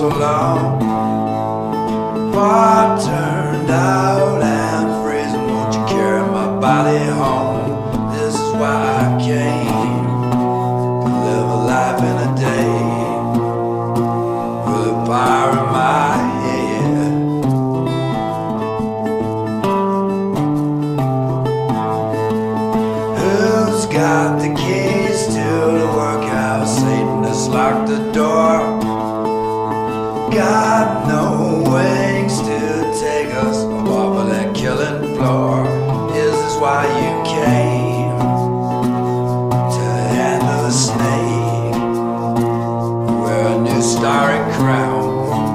long. Fire turned out and freezing. Won't you carry my body home? This is why I came to live a life in a day with a fire in my head. Who's got the keys to the workhouse? Satan has locked the door. Got no wings to take us off of that killing floor. Is this why you came to handle the snake? Wear a new starry crown.